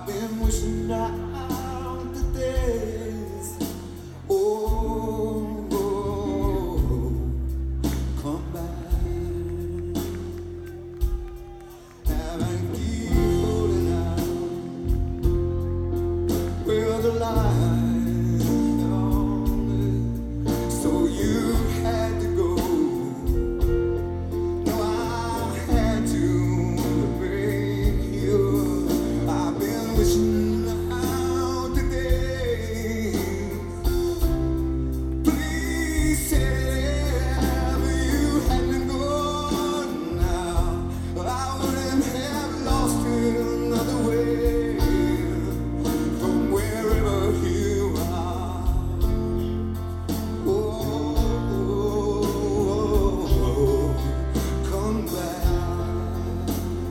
I've been wishing out the days. Oh, come back. And I keep holding out with the line on it. So you had to go. No, I had to bring you. I've been wishing out the days. Please say you hadn't gone now. I wouldn't have lost you another way from wherever you are. Oh, come back.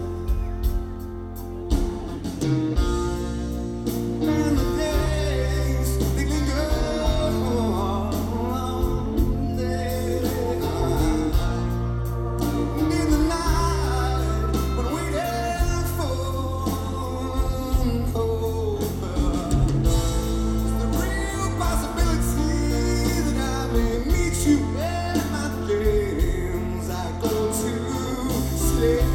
And the days they can go on. In the night, when waiting for hope, the real possibility that I may meet you in my dreams. I go to sleep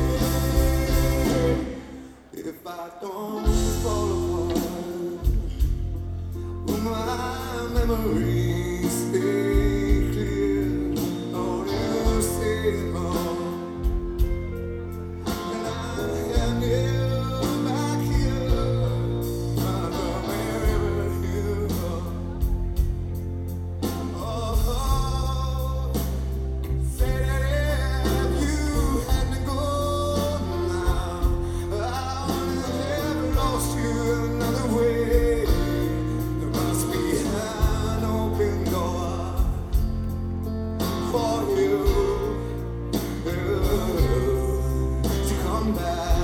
if I don't fall apart. Will my memories stay clear? Oh, you stay home. And I have you back here, wherever you are. Oh, say that if you hadn't gone now, I wouldn't have lost you another way. There must be an open door for you to come back.